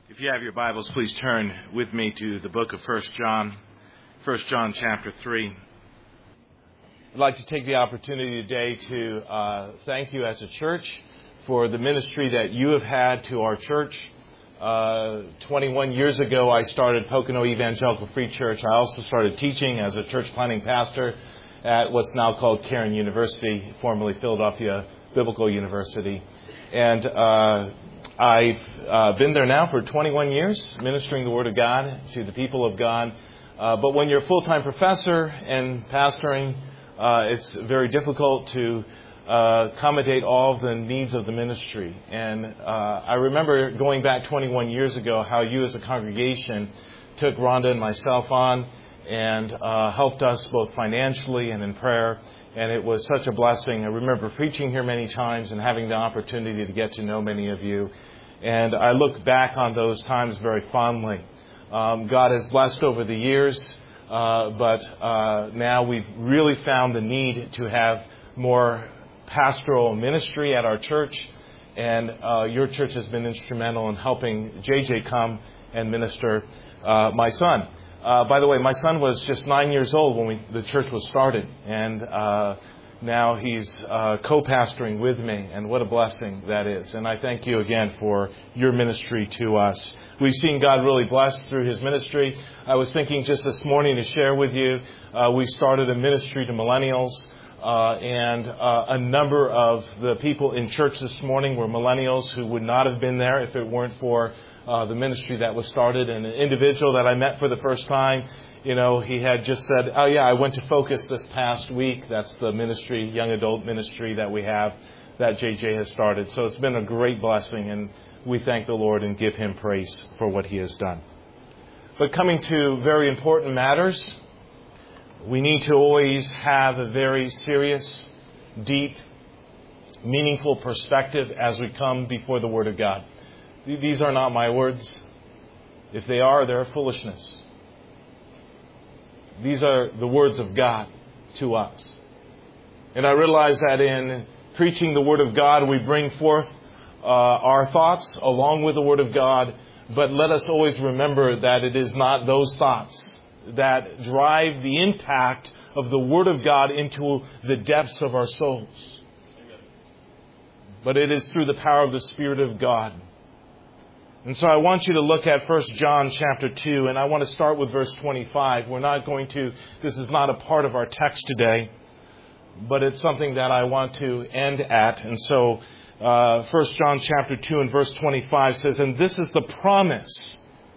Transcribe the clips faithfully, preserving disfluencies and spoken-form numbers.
If you have your Bibles, please turn with me to the book of First John, First John chapter three. I'd like to take the opportunity today to uh, thank you as a church for the ministry that you have had to our church. Uh, twenty-one years ago, I started Pocono Evangelical Free Church. I also started teaching as a church planting pastor at what's now called Cairn University, formerly Philadelphia Biblical University. And uh, I've uh, been there now for twenty-one years, ministering the Word of God to the people of God. Uh, but when you're a full-time professor and pastoring, uh, it's very difficult to uh, accommodate all the needs of the ministry. And uh, I remember going back twenty-one years ago how you as a congregation took Rhonda and myself on and uh, helped us both financially and in prayer. And it was such a blessing. I remember preaching here many times and having the opportunity to get to know many of you. And I look back on those times very fondly. Um, God has blessed over the years, uh, but uh, now we've really found the need to have more pastoral ministry at our church. And uh, your church has been instrumental in helping J J come and minister uh, my son. Uh, by the way, my son was just nine years old when we, the church was started, and uh, now he's uh, co-pastoring with me, and what a blessing that is. And I thank you again for your ministry to us. We've seen God really bless through His ministry. I was thinking just this morning to share with you, uh, we started a ministry to millennials, uh, and uh, a number of the people in church this morning were millennials who would not have been there if it weren't for Uh, the ministry that was started. And an individual that I met for the first time, you know, he had just said, oh yeah, I went to Focus this past week. That's the ministry, young adult ministry that we have that J J has started. So it's been a great blessing, and we thank the Lord and give Him praise for what He has done. But coming to very important matters, we need to always have a very serious, deep, meaningful perspective as we come before the Word of God. These are not my words. If they are, they're foolishness. These are the words of God to us. And I realize that in preaching the Word of God, we bring forth uh, our thoughts along with the Word of God. But let us always remember that it is not those thoughts that drive the impact of the Word of God into the depths of our souls. But it is through the power of the Spirit of God. And so I want you to look at First John chapter two, and I want to start with verse twenty-five. We're not going to, this is not a part of our text today, but it's something that I want to end at. And so uh, First John chapter two and verse twenty-five says, and this is the promise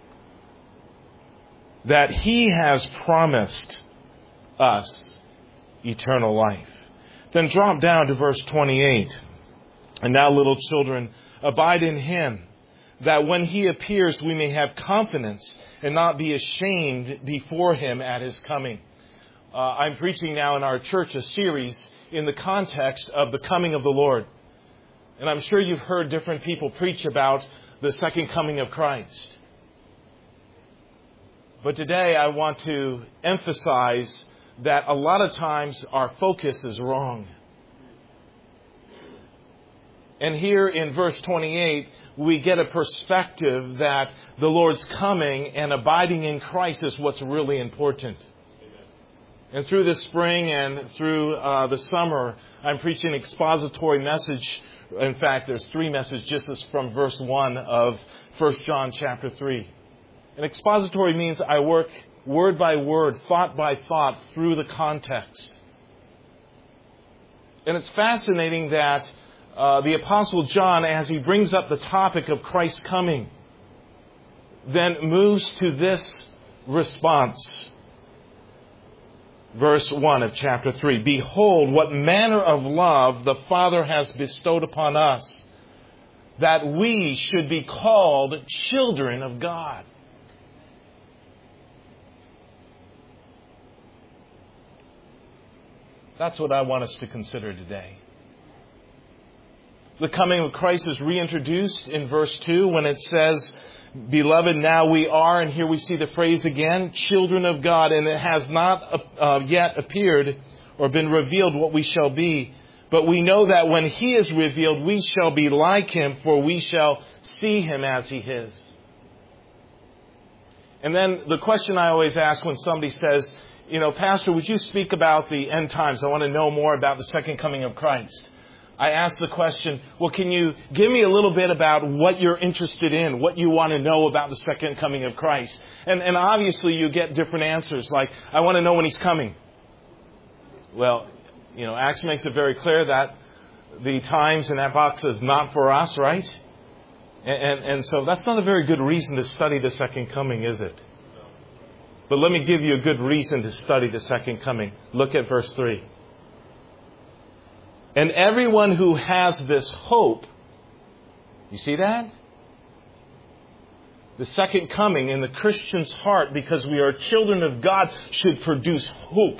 that He has promised us, eternal life. Then drop down to verse twenty-eight. And now, little children, abide in Him, that when He appears, we may have confidence and not be ashamed before Him at His coming. Uh, I'm preaching now in our church a series in the context of the coming of the Lord. And I'm sure you've heard different people preach about the second coming of Christ. But today I want to emphasize that a lot of times our focus is wrong. And here in verse twenty-eight, we get a perspective that the Lord's coming and abiding in Christ is what's really important. And through the spring and through uh, the summer, I'm preaching an expository message. In fact, there's three messages just from verse one of First John chapter three. An expository means I work word by word, thought by thought through the context. And it's fascinating that Uh, the Apostle John, as he brings up the topic of Christ's coming, then moves to this response. Verse one of chapter three. Behold, what manner of love the Father has bestowed upon us, that we should be called children of God. That's what I want us to consider today. The coming of Christ is reintroduced in verse two when it says, Beloved, now we are, and here we see the phrase again, children of God, and it has not uh, yet appeared or been revealed what we shall be. But we know that when He is revealed, we shall be like Him, for we shall see Him as He is. And then the question I always ask when somebody says, you know, Pastor, would you speak about the end times? I want to know more about the second coming of Christ. I ask the question, well, can you give me a little bit about what you're interested in, what you want to know about the second coming of Christ? And, and obviously you get different answers, like, I want to know when He's coming. Well, you know, Acts makes it very clear that the times in that box is not for us, right? And, and, and so that's not a very good reason to study the second coming, is it? But let me give you a good reason to study the second coming. Look at verse three. And everyone who has this hope, you see that? The second coming in the Christian's heart, because we are children of God, should produce hope.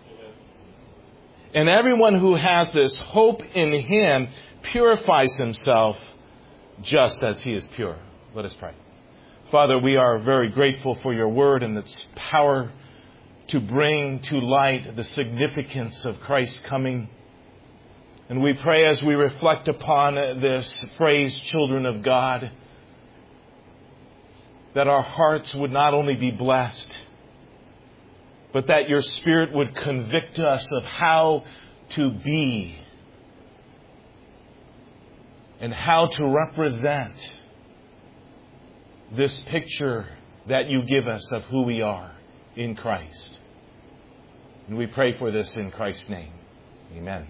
And everyone who has this hope in Him purifies himself just as He is pure. Let us pray. Father, we are very grateful for Your Word and its power to bring to light the significance of Christ's coming. And we pray as we reflect upon this phrase, children of God, that our hearts would not only be blessed, but that Your Spirit would convict us of how to be and how to represent this picture that You give us of who we are in Christ. And we pray for this in Christ's name. Amen.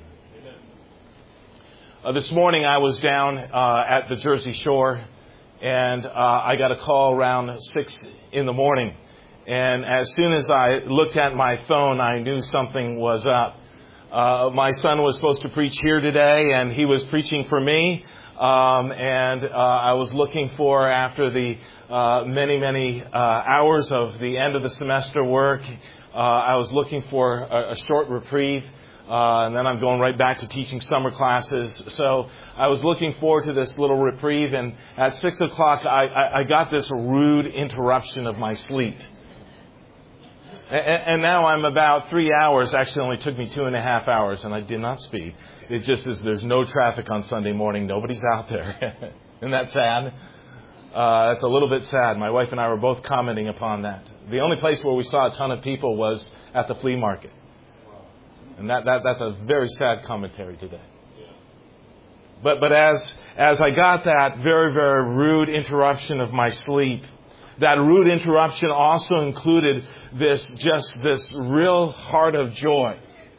Uh, this morning I was down uh, at the Jersey Shore, and uh, I got a call around six in the morning. And as soon as I looked at my phone, I knew something was up. Uh, my son was supposed to preach here today, and he was preaching for me. Um, and uh, I was looking for, after the uh, many, many uh, hours of the end of the semester work, uh, I was looking for a, a short reprieve. Uh, and then I'm going right back to teaching summer classes. So I was looking forward to this little reprieve. And at six o'clock, I, I, I got this rude interruption of my sleep. And, and now I'm about three hours. Actually, it only took me two and a half hours, and I did not speed. It just is, there's no traffic on Sunday morning. Nobody's out there. Isn't that sad? Uh, it's a little bit sad. My wife and I were both commenting upon that. The only place where we saw a ton of people was at the flea market. And that, that that's a very sad commentary today. But but as as I got that very, very rude interruption of my sleep, that rude interruption also included this just this real heart of joy.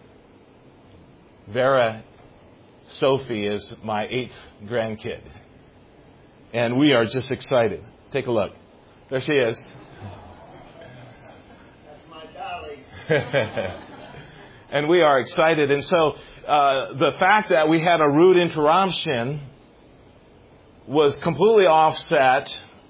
Vera Sophie is my eighth grandkid. And we are just excited. Take a look. There she is. That's my darling. And we are excited. And so uh, the fact that we had a rude interruption was completely offset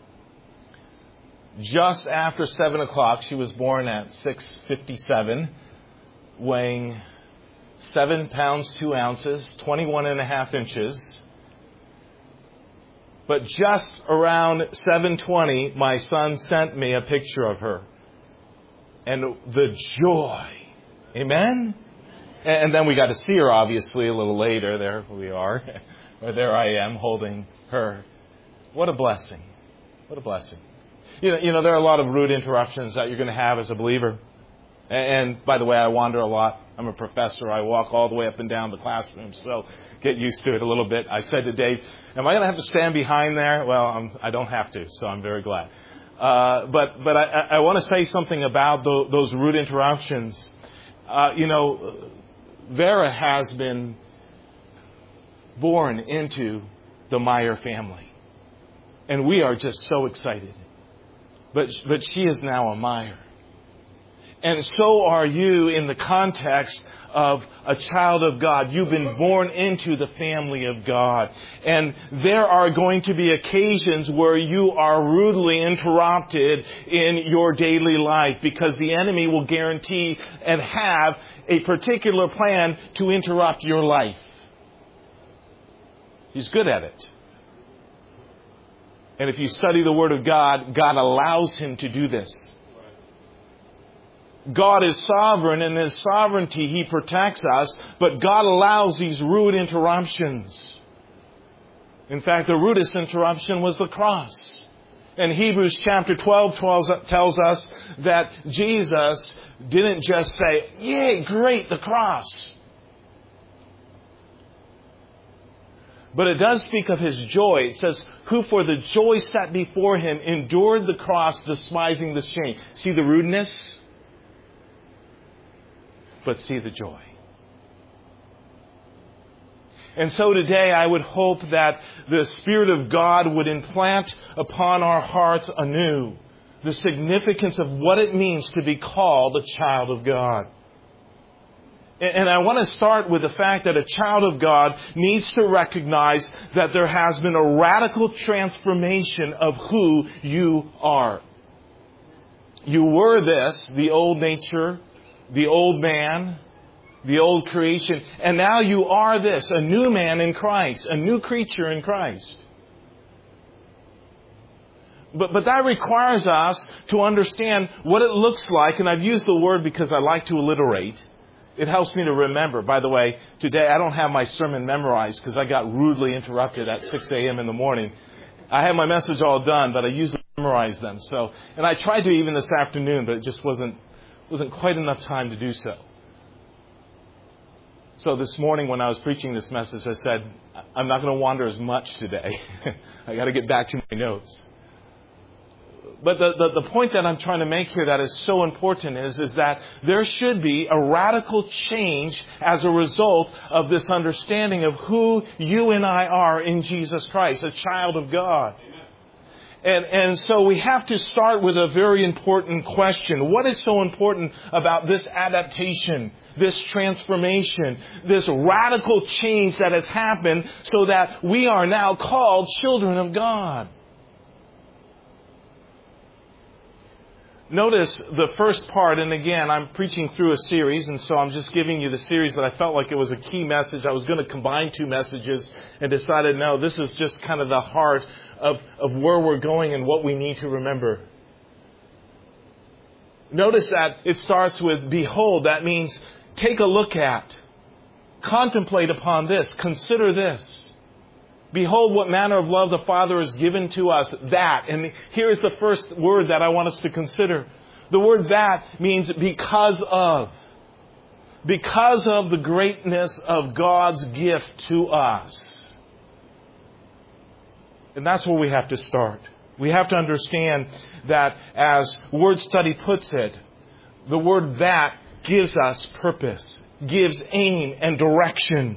just after seven o'clock. She was born at six fifty-seven, weighing seven pounds, two ounces, twenty-one and a half inches. But just around seven twenty, my son sent me a picture of her. And the joy. Amen? And then we got to see her, obviously, a little later. There we are. Or there I am holding her. What a blessing. What a blessing. You know, you know, there are a lot of rude interruptions that you're going to have as a believer. And by the way, I wander a lot. I'm a professor. I walk all the way up and down the classroom, so get used to it a little bit. I said to Dave, am I going to have to stand behind there? Well, I'm, I don't have to, so I'm very glad. Uh, but but I, I want to say something about the, those rude interruptions. Uh, you know, Vera has been born into the Meyer family. And we are just so excited. But but she is now a Meyer. And so are you in the context of a child of God. You've been born into the family of God. And there are going to be occasions where you are rudely interrupted in your daily life because the enemy will guarantee and have a particular plan to interrupt your life. He's good at it. And if you study the Word of God, God allows him to do this. God is sovereign, and in His sovereignty He protects us, but God allows these rude interruptions. In fact, the rudest interruption was the cross. And Hebrews chapter twelve tells us that Jesus didn't just say, "Yay, great, the cross." But it does speak of His joy. It says, "Who for the joy set before Him endured the cross, despising the shame." See the rudeness? But see the joy. And so today I would hope that the Spirit of God would implant upon our hearts anew the significance of what it means to be called a child of God. And I want to start with the fact that a child of God needs to recognize that there has been a radical transformation of who you are. You were this, the old nature, the old man, the old creation, and now you are this, a new man in Christ, a new creature in Christ. But, but that requires us to understand what it looks like, and I've used the word because I like to alliterate. It helps me to remember. By the way, today I don't have my sermon memorized because I got rudely interrupted at six a.m. in the morning. I had my message all done, but I usually memorize them. So, and I tried to even this afternoon, but it just wasn't wasn't quite enough time to do so. So this morning when I was preaching this message, I said, I'm not going to wander as much today. I got to get back to my notes. But the, the, the point that I'm trying to make here that is so important is, is that there should be a radical change as a result of this understanding of who you and I are in Jesus Christ, a child of God. And, and so we have to start with a very important question. What is so important about this adaptation, this transformation, this radical change that has happened so that we are now called children of God? Notice the first part, and again, I'm preaching through a series, and so I'm just giving you the series, but I felt like it was a key message. I was going to combine two messages and decided, no, this is just kind of the heart of, of where we're going and what we need to remember. Notice that it starts with behold. That means take a look at, contemplate upon this, consider this. Behold what manner of love the Father has given to us, that. And here is the first word that I want us to consider. The word that means because of. Because of the greatness of God's gift to us. And that's where we have to start. We have to understand that, as Word Study puts it, the word that gives us purpose, gives aim and direction.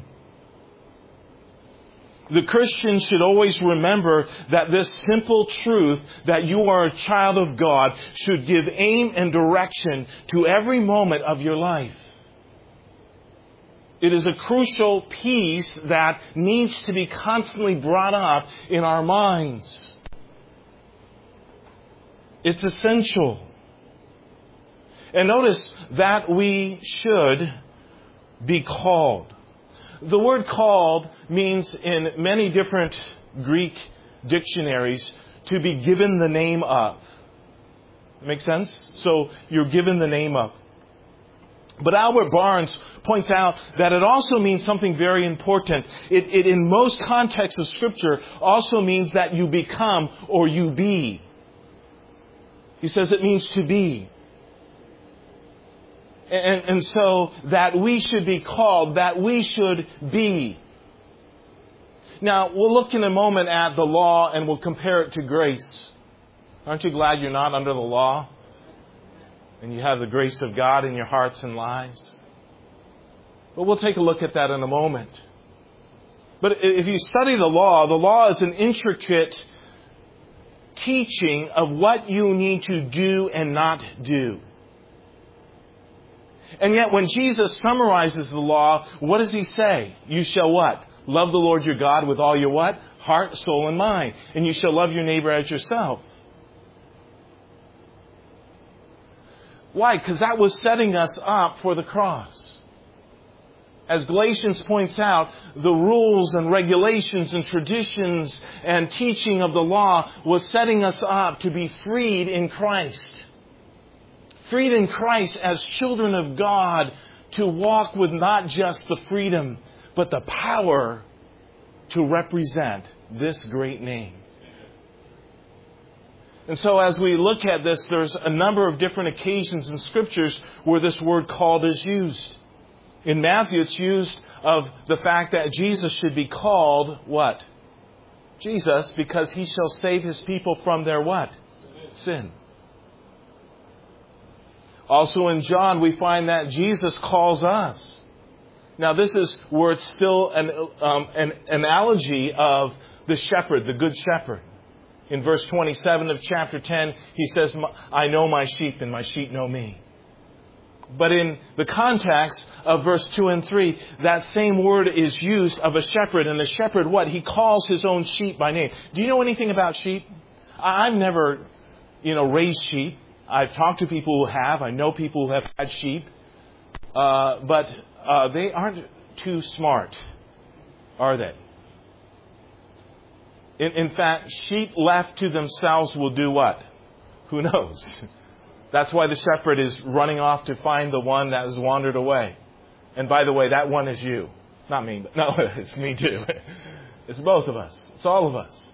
The Christian should always remember that this simple truth that you are a child of God should give aim and direction to every moment of your life. It is a crucial piece that needs to be constantly brought up in our minds. It's essential. And notice that we should be called. The word called means in many different Greek dictionaries to be given the name of. Make sense? So you're given the name of. But Albert Barnes points out that it also means something very important. It, it in most contexts of Scripture also means that you become or you be. He says it means to be. And, and so that we should be called, that we should be. Now, we'll look in a moment at the law and we'll compare it to grace. Aren't you glad you're not under the law? And you have the grace of God in your hearts and lives? But we'll take a look at that in a moment. But if you study the law, the law is an intricate teaching of what you need to do and not do. And yet when Jesus summarizes the law, what does He say? You shall what? Love the Lord your God with all your what? Heart, soul, and mind. And you shall love your neighbor as yourself. Why? Because that was setting us up for the cross. As Galatians points out, the rules and regulations and traditions and teaching of the law was setting us up to be freed in Christ. Freed in Christ as children of God to walk with not just the freedom, but the power to represent this great name. And so as we look at this, there's a number of different occasions in Scriptures where this word called is used. In Matthew, it's used of the fact that Jesus should be called what? Jesus, because He shall save His people from their what? Sin. Also in John, we find that Jesus calls us. Now this is where it's still an, um, an analogy of the shepherd, the good shepherd. In verse twenty-seven of chapter ten, He says, I know my sheep and my sheep know me. But in the context of verse two and three, that same word is used of a shepherd. And the shepherd, what? He calls his own sheep by name. Do you know anything about sheep? I've never, you know, raised sheep. I've talked to people who have. I know people who have had sheep. Uh, but uh, they aren't too smart, are they? In, in fact, sheep left to themselves will do what? Who knows? That's why the shepherd is running off to find the one that has wandered away. And by the way, that one is you. Not me. But no, it's me too. It's both of us. It's all of us.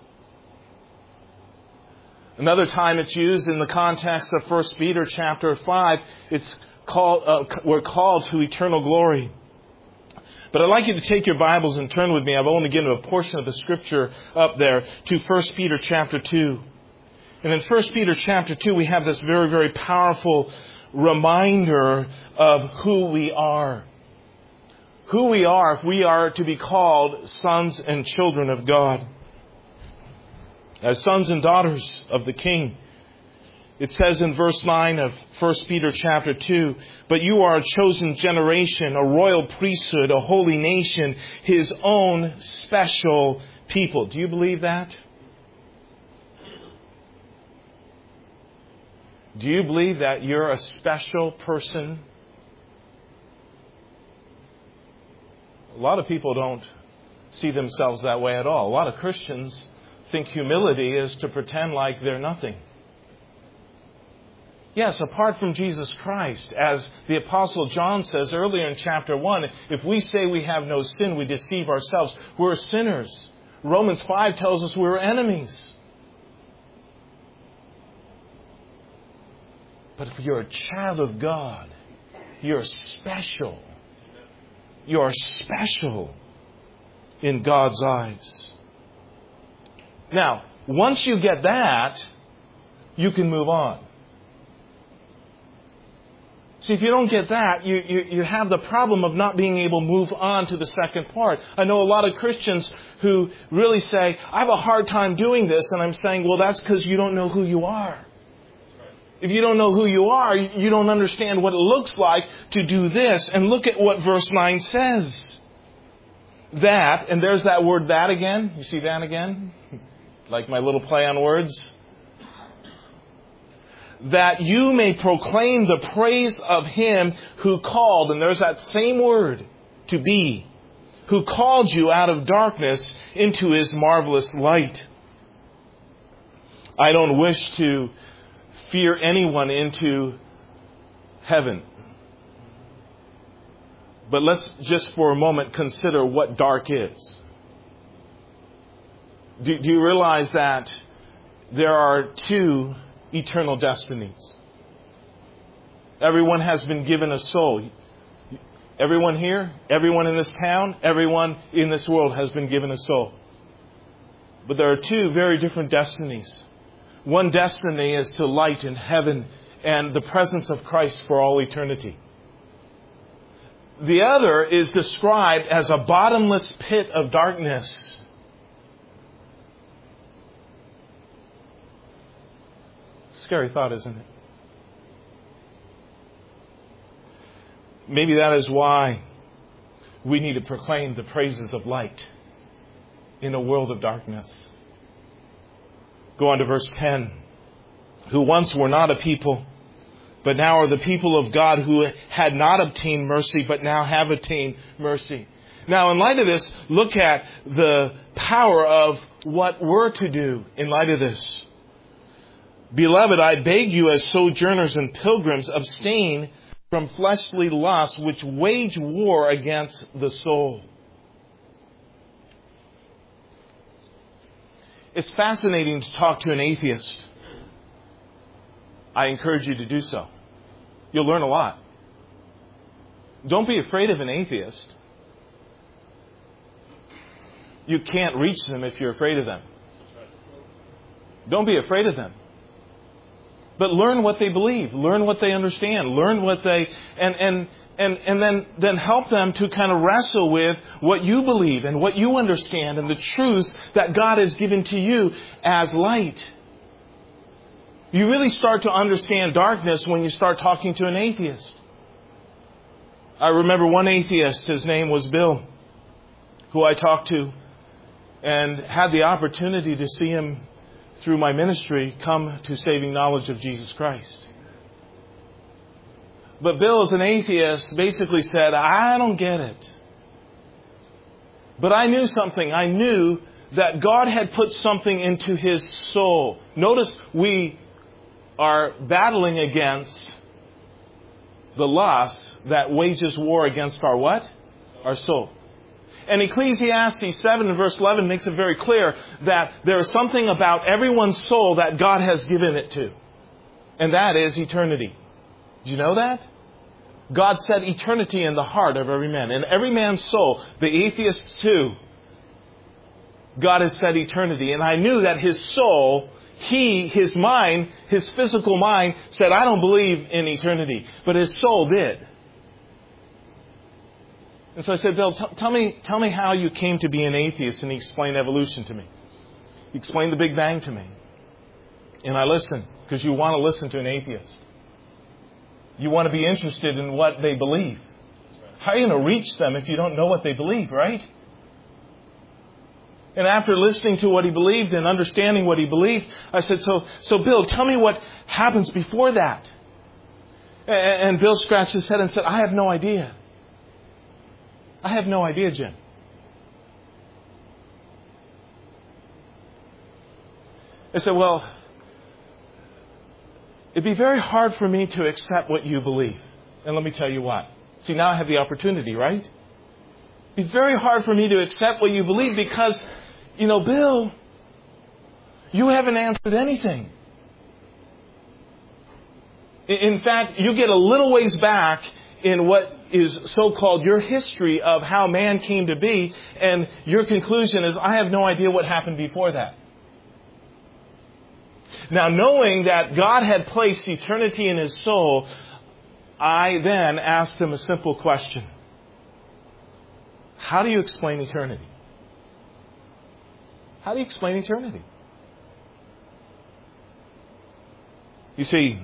Another time it's used in the context of First Peter chapter five. It's called, uh, we're called to eternal glory. But I'd like you to take your Bibles and turn with me. I've only given a portion of the Scripture up there to First Peter chapter two. And in First Peter chapter two, we have this very, very powerful reminder of who we are. Who we are if we are to be called sons and children of God. As sons and daughters of the King. It says in verse nine of First Peter chapter two, but you are a chosen generation, a royal priesthood, a holy nation, His own special people. Do you believe that? Do you believe that you're a special person? A lot of people don't see themselves that way at all. A lot of Christians think humility is to pretend like they're nothing. Yes, apart from Jesus Christ, as the Apostle John says earlier in chapter one, if we say we have no sin, we deceive ourselves. We're sinners. Romans five tells us we're enemies. But if you're a child of God, you're special. You're special in God's eyes. Now, once you get that, you can move on. See, if you don't get that, you, you, you have the problem of not being able to move on to the second part. I know a lot of Christians who really say, I have a hard time doing this. And I'm saying, well, that's because you don't know who you are. If you don't know who you are, you don't understand what it looks like to do this. And look at what verse nine says. That, and there's that word that again. You see that again? Like my little play on words. That you may proclaim the praise of Him who called, and there's that same word, to be, who called you out of darkness into His marvelous light. I don't wish to fear anyone into heaven. But let's just for a moment consider what dark is. Do, do you realize that there are two eternal destinies? Everyone has been given a soul. Everyone here, everyone in this town, everyone in this world has been given a soul. But there are two very different destinies. One destiny is to light in heaven and the presence of Christ for all eternity. The other is described as a bottomless pit of darkness. Scary thought, isn't it? Maybe that is why we need to proclaim the praises of light in a world of darkness. Go on to verse ten. Who once were not a people, but now are the people of God, who had not obtained mercy, but now have obtained mercy. Now, in light of this, look at the power of what we're to do in light of this. Beloved, I beg you as sojourners and pilgrims, abstain from fleshly lusts which wage war against the soul. It's fascinating to talk to an atheist. I encourage you to do so. You'll learn a lot. Don't be afraid of an atheist. You can't reach them if you're afraid of them. Don't be afraid of them. But learn what they believe. Learn what they understand. Learn what they... And, and, and, and then, then help them to kind of wrestle with what you believe and what you understand and the truths that God has given to you as light. You really start to understand darkness when you start talking to an atheist. I remember one atheist, his name was Bill, who I talked to and had the opportunity to see him through my ministry come to saving knowledge of Jesus Christ. But Bill, as an atheist, basically said, I don't get it. But I knew something. I knew that God had put something into his soul. Notice we are battling against the lust that wages war against our what? Our soul. And Ecclesiastes seven and verse eleven makes it very clear that there is something about everyone's soul that God has given it to. And that is eternity. Do you know that? God set eternity in the heart of every man. In every man's soul, the atheist too, God has set eternity. And I knew that his soul, he, his mind, his physical mind said, I don't believe in eternity. But his soul did. And so I said, Bill, t- tell me, tell me how you came to be an atheist. And he explained evolution to me. He explained the Big Bang to me. And I listened, because you want to listen to an atheist. You want to be interested in what they believe. How are you going to reach them if you don't know what they believe, right? And after listening to what he believed and understanding what he believed, I said, so, so Bill, tell me what happens before that. And Bill scratched his head and said, I have no idea. I have no idea, Jim. I said, well, it'd be very hard for me to accept what you believe. And let me tell you why. See, now I have the opportunity, right? It'd be very hard for me to accept what you believe because, you know, Bill, you haven't answered anything. In fact, you get a little ways back in what is so-called your history of how man came to be, and your conclusion is, I have no idea what happened before that. Now, knowing that God had placed eternity in his soul, I then asked him a simple question. How do you explain eternity? How do you explain eternity? You see,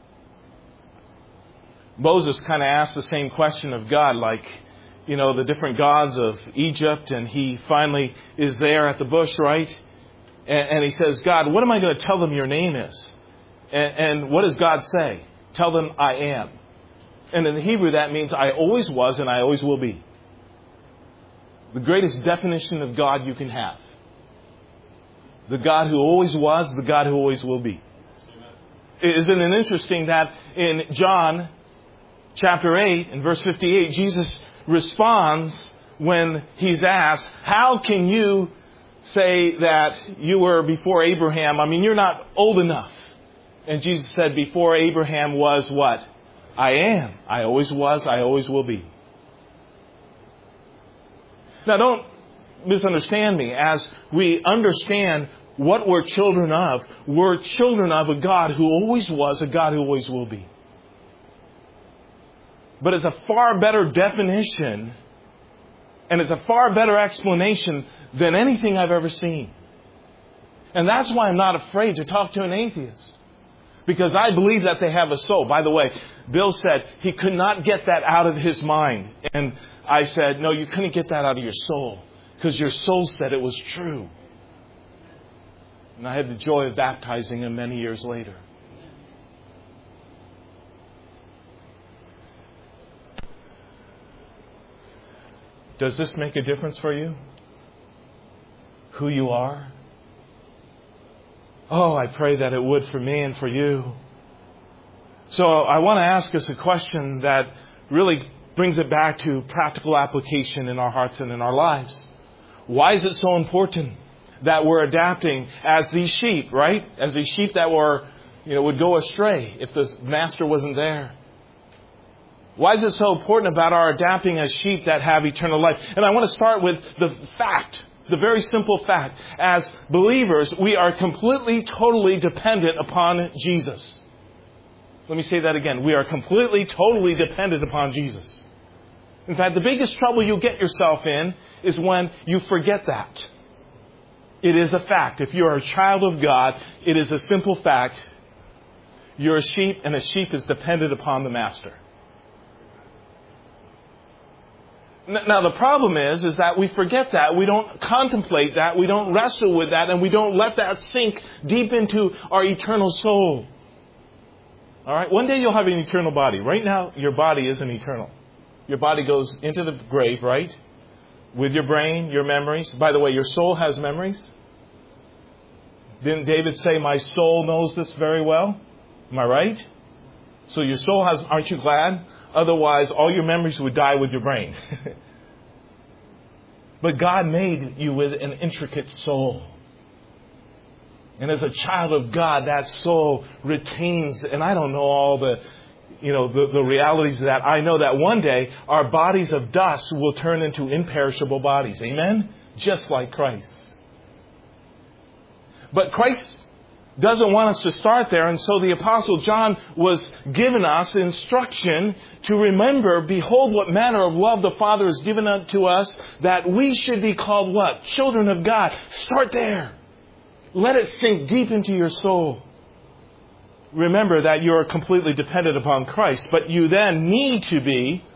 Moses kind of asked the same question of God, like, you know, the different gods of Egypt, and he finally is there at the bush, right? And, and he says, God, what am I going to tell them your name is? And, and what does God say? Tell them I am. And in the Hebrew, that means I always was and I always will be. The greatest definition of God you can have. The God who always was, the God who always will be. Isn't it interesting that in John chapter eight and verse fifty-eight, Jesus responds when he's asked, how can you say that you were before Abraham? I mean, you're not old enough. And Jesus said, before Abraham was what? I am. I always was. I always will be. Now, don't misunderstand me. As we understand what we're children of, we're children of a God who always was, a God who always will be. But it's a far better definition, and it's a far better explanation than anything I've ever seen. And that's why I'm not afraid to talk to an atheist. Because I believe that they have a soul. By the way, Bill said he could not get that out of his mind. And I said, no, you couldn't get that out of your soul. Because your soul said it was true. And I had the joy of baptizing him many years later. Does this make a difference for you? Who you are? Oh, I pray that it would for me and for you. So I want to ask us a question that really brings it back to practical application in our hearts and in our lives. Why is it so important that we're adapting as these sheep, right? As these sheep that were you know, would go astray if the master wasn't there. Why is it so important about our adapting as sheep that have eternal life? And I want to start with the fact, the very simple fact. As believers, we are completely, totally dependent upon Jesus. Let me say that again. We are completely, totally dependent upon Jesus. In fact, the biggest trouble you'll get yourself in is when you forget that. It is a fact. If you are a child of God, it is a simple fact. You're a sheep, and a sheep is dependent upon the master. Now, the problem is, is that we forget that. We don't contemplate that. We don't wrestle with that. And we don't let that sink deep into our eternal soul. All right? One day you'll have an eternal body. Right now, your body isn't eternal. Your body goes into the grave, right? With your brain, your memories. By the way, your soul has memories. Didn't David say, my soul knows this very well? Am I right? So your soul has, aren't you glad? Otherwise, all your memories would die with your brain. But God made you with an intricate soul. And as a child of God, that soul retains, and I don't know all the, you know, the, the realities of that. I know that one day our bodies of dust will turn into imperishable bodies. Amen? Just like Christ. But Christ doesn't want us to start there. And so the Apostle John was given us instruction to remember, behold, what manner of love the Father has given unto us, that we should be called what? Children of God. Start there. Let it sink deep into your soul. Remember that you are completely dependent upon Christ, but you then need to be,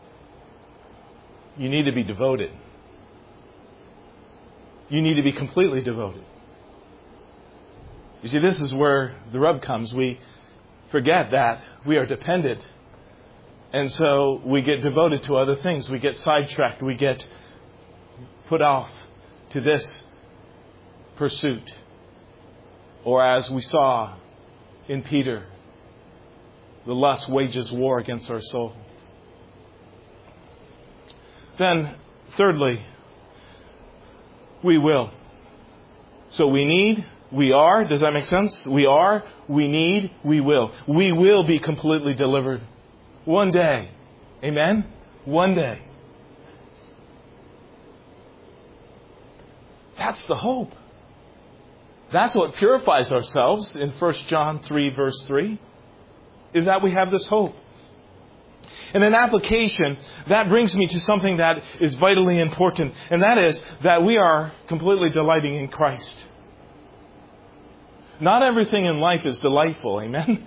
you need to be devoted. You need to be completely devoted. You see, this is where the rub comes. We forget that we are dependent. And so we get devoted to other things. We get sidetracked. We get put off to this pursuit. Or as we saw in Peter, the lust wages war against our soul. Then, thirdly, we will. So we need... We are. Does that make sense? We are. We need. We will. We will be completely delivered. One day. Amen? One day. That's the hope. That's what purifies ourselves in First John three, verse three. Is that we have this hope. And in application, that brings me to something that is vitally important. And that is that we are completely delighting in Christ. Not everything in life is delightful, amen?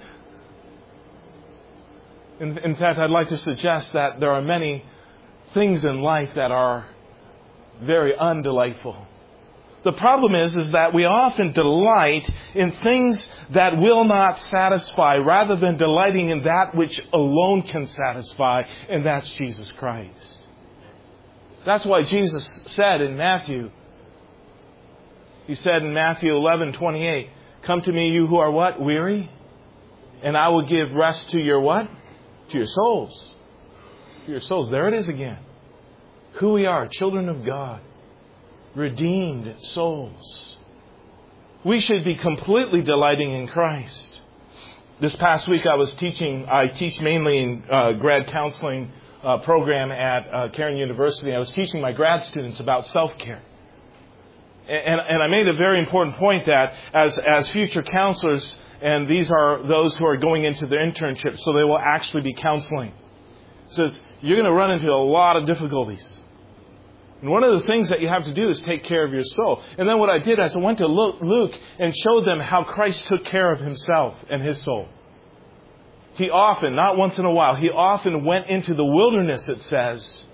In, in fact, I'd like to suggest that there are many things in life that are very undelightful. The problem is, is that we often delight in things that will not satisfy rather than delighting in that which alone can satisfy, and that's Jesus Christ. That's why Jesus said in Matthew, He said in Matthew eleven twenty-eight, come to me, you who are what? Weary? And I will give rest to your what? To your souls. To your souls. There it is again. Who we are, children of God. Redeemed souls. We should be completely delighting in Christ. This past week I was teaching, I teach mainly in uh, grad counseling uh, program at uh, Cairn University. I was teaching my grad students about self-care. And, and I made a very important point that as, as future counselors, and these are those who are going into their internship, so they will actually be counseling. It says, you're going to run into a lot of difficulties. And one of the things that you have to do is take care of your soul. And then what I did is I went to Luke and showed them how Christ took care of Himself and His soul. He often, not once in a while, He often went into the wilderness, it says.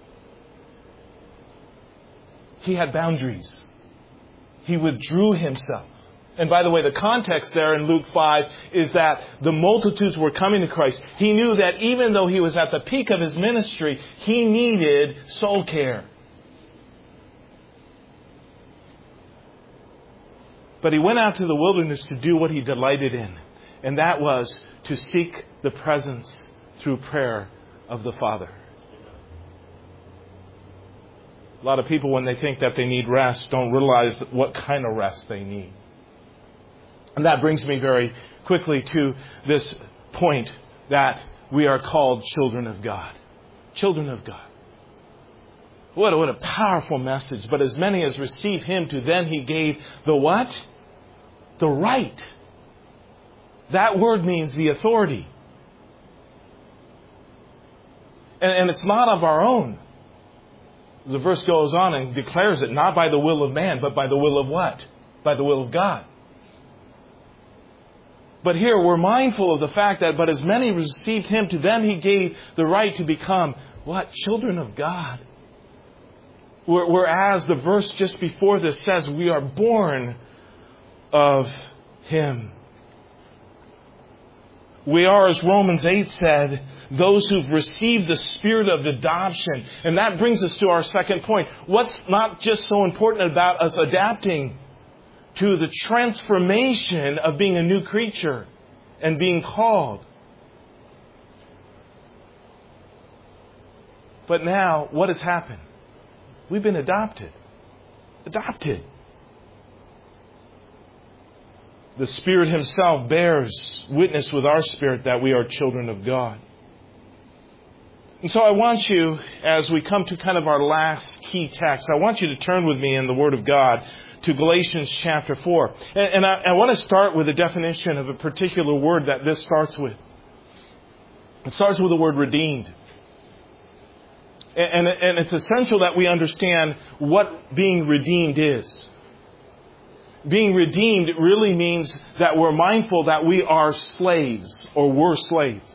He had boundaries. He withdrew Himself. And by the way, the context there in Luke five is that the multitudes were coming to Christ. He knew that even though He was at the peak of His ministry, He needed soul care. But He went out to the wilderness to do what He delighted in. And that was to seek the presence through prayer of the Father. A lot of people, when they think that they need rest, don't realize what kind of rest they need. And that brings me very quickly to this point that we are called children of God. Children of God. What a, what a powerful message. But as many as received Him, to them He gave the what? The right. That word means the authority. And, and it's not of our own. The verse goes on and declares it, not by the will of man, but by the will of what? By the will of God. But here we're mindful of the fact that, but as many received Him, to them He gave the right to become, what? Children of God. Whereas the verse just before this says, we are born of Him. We are, as Romans eight said, those who've received the spirit of adoption. And that brings us to our second point. What's not just so important about us adapting to the transformation of being a new creature and being called. But now, what has happened? We've been adopted. Adopted. The Spirit Himself bears witness with our spirit that we are children of God. And so I want you, as we come to kind of our last key text, I want you to turn with me in the Word of God to Galatians chapter four. And, and I, I want to start with a definition of a particular word that this starts with. It starts with the word redeemed. And, and, and it's essential that we understand what being redeemed is. Being redeemed really means that we're mindful that we are slaves, or were slaves.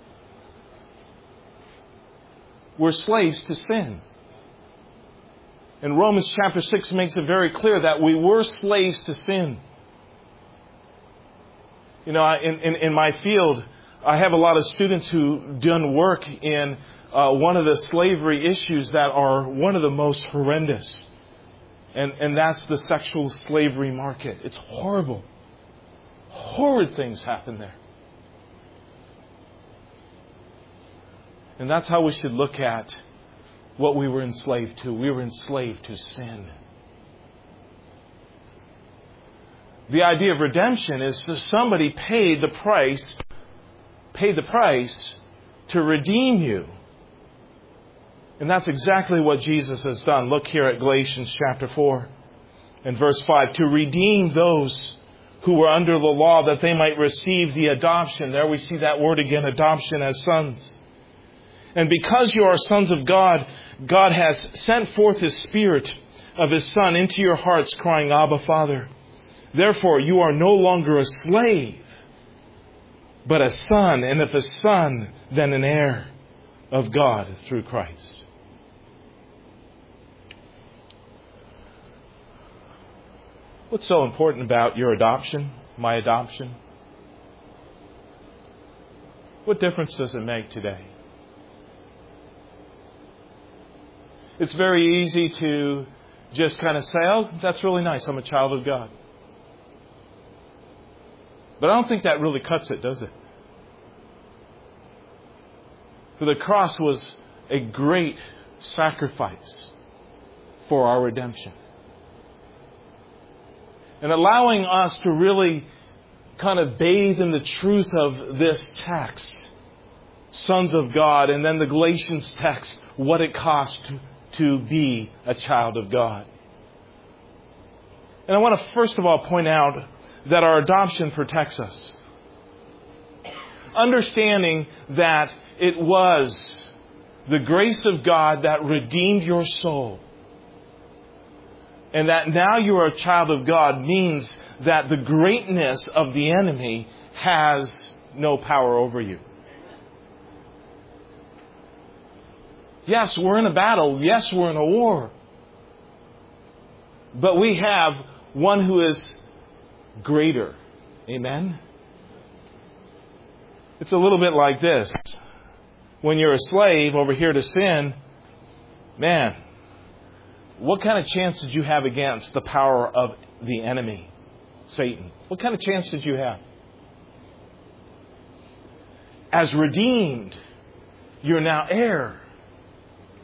We're slaves to sin. And Romans chapter six makes it very clear that we were slaves to sin. You know, in, in, in my field, I have a lot of students who done work in uh, one of the slavery issues that are one of the most horrendous. And, and that's the sexual slavery market. It's horrible. Horrid things happen there. And that's how we should look at what we were enslaved to. We were enslaved to sin. The idea of redemption is that somebody paid the price, paid the price to redeem you. And that's exactly what Jesus has done. Look here at Galatians chapter four and verse five. To redeem those who were under the law, that they might receive the adoption. There we see that word again, adoption, as sons. And because you are sons of God, God has sent forth His Spirit of His Son into your hearts, crying, Abba, Father. Therefore, you are no longer a slave, but a son. And if a son, then an heir of God through Christ. What's so important about your adoption, my adoption? What difference does it make today? It's very easy to just kind of say, oh, that's really nice, I'm a child of God. But I don't think that really cuts it, does it? For the cross was a great sacrifice for our redemption. And allowing us to really kind of bathe in the truth of this text, sons of God, and then the Galatians text, what it costs to, to be a child of God. And I want to first of all point out that our adoption protects us. Understanding that it was the grace of God that redeemed your soul. And that now you are a child of God means that the greatness of the enemy has no power over you. Yes, we're in a battle. Yes, we're in a war. But we have one who is greater. Amen? It's a little bit like this. When you're a slave over here to sin, man, what kind of chance did you have against the power of the enemy, Satan? What kind of chance did you have? As redeemed, you're now heir.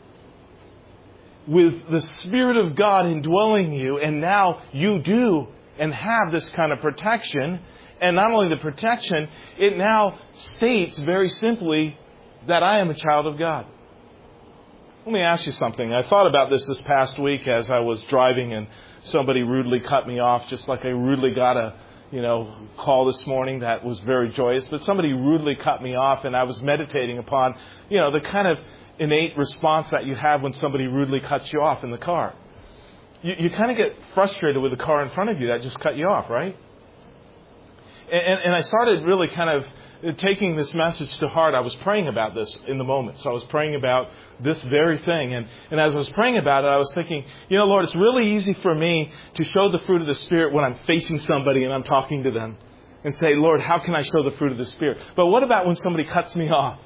With the Spirit of God indwelling you, and now you do and have this kind of protection. And not only the protection, it now states very simply that I am a child of God. Let me ask you something. I thought about this this past week as I was driving and somebody rudely cut me off, just like I rudely got a, you know, call this morning that was very joyous. But somebody rudely cut me off, and I was meditating upon, you know, the kind of innate response that you have when somebody rudely cuts you off in the car. You, you kind of get frustrated with the car in front of you that just cut you off, right? And, and I started really kind of taking this message to heart. I was praying about this in the moment. So I was praying about this very thing. And, and as I was praying about it, I was thinking, you know, Lord, it's really easy for me to show the fruit of the Spirit when I'm facing somebody and I'm talking to them. And say, Lord, how can I show the fruit of the Spirit? But what about when somebody cuts me off?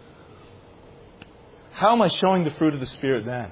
How am I showing the fruit of the Spirit then?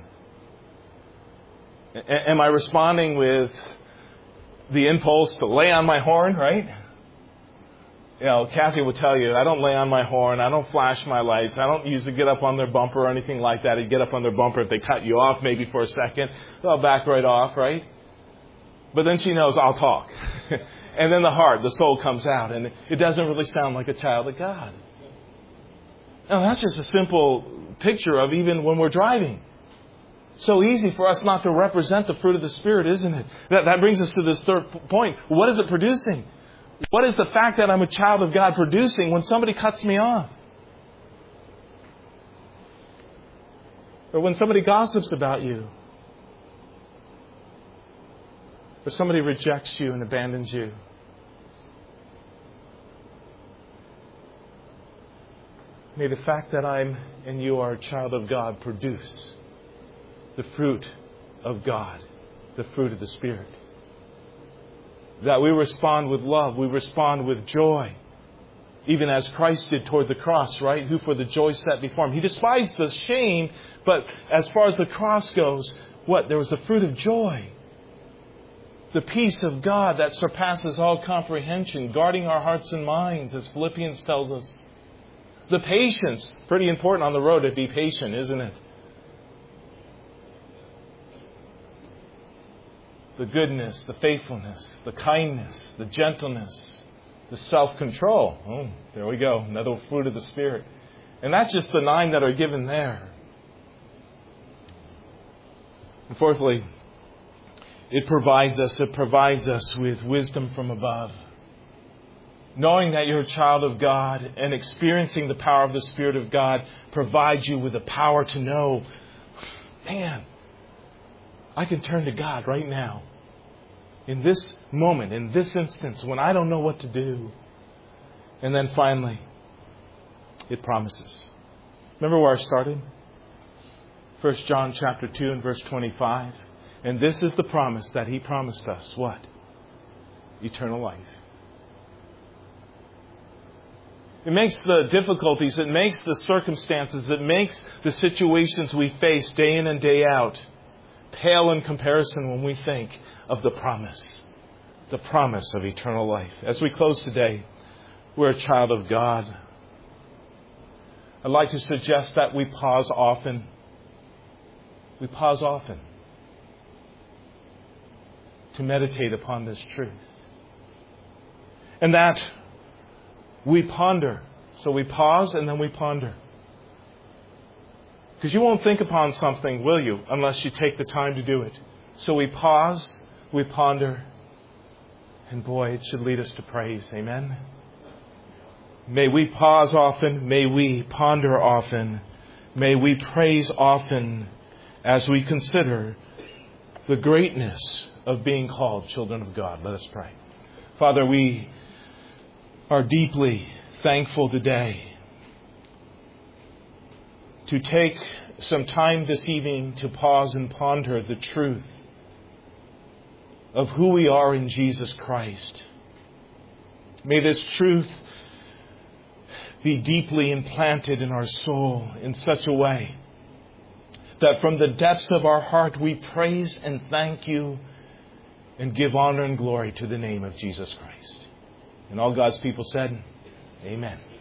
A- am I responding with the impulse to lay on my horn, right? You know, Kathy will tell you, I don't lay on my horn, I don't flash my lights, I don't usually get up on their bumper or anything like that. I'd get up on their bumper if they cut you off maybe for a second. I'll back right off, right? But then she knows I'll talk. And then the heart, the soul comes out, and it doesn't really sound like a child of God. Now, that's just a simple picture of even when we're driving. So easy for us not to represent the fruit of the Spirit, isn't it? That, that brings us to this third point. What is it producing? What is the fact that I'm a child of God producing when somebody cuts me off? Or when somebody gossips about you? Or somebody rejects you and abandons you? May the fact that I'm and you are a child of God produce the fruit of God, the fruit of the Spirit. That we respond with love, we respond with joy. Even as Christ did toward the cross, right? Who for the joy set before Him. He despised the shame, but as far as the cross goes, what? There was the fruit of joy. The peace of God that surpasses all comprehension, guarding our hearts and minds, as Philippians tells us. The patience, pretty important on the road to be patient, isn't it? The goodness, the faithfulness, the kindness, the gentleness, the self-control. Oh, there we go. Another fruit of the Spirit. And that's just the nine that are given there. And fourthly, it provides us, it provides us with wisdom from above. Knowing that you're a child of God and experiencing the power of the Spirit of God provides you with the power to know, man, I can turn to God right now. In this moment, in this instance, when I don't know what to do. And then finally, it promises. Remember where I started? First John chapter two and verse twenty-five. And this is the promise that He promised us. What? Eternal life. It makes the difficulties, it makes the circumstances, it makes the situations we face day in and day out pale in comparison when we think of the promise. The promise of eternal life. As we close today, we're a child of God. I'd like to suggest that we pause often. We pause often to meditate upon this truth. And that we ponder. So we pause and then we ponder. Because you won't think upon something, will you, unless you take the time to do it. So we pause, we ponder, and boy, it should lead us to praise. Amen? May we pause often, may we ponder often, may we praise often as we consider the greatness of being called children of God. Let us pray. Father, we are deeply thankful today to take some time this evening to pause and ponder the truth of who we are in Jesus Christ. May this truth be deeply implanted in our soul in such a way that from the depths of our heart we praise and thank You and give honor and glory to the name of Jesus Christ. And all God's people said, Amen.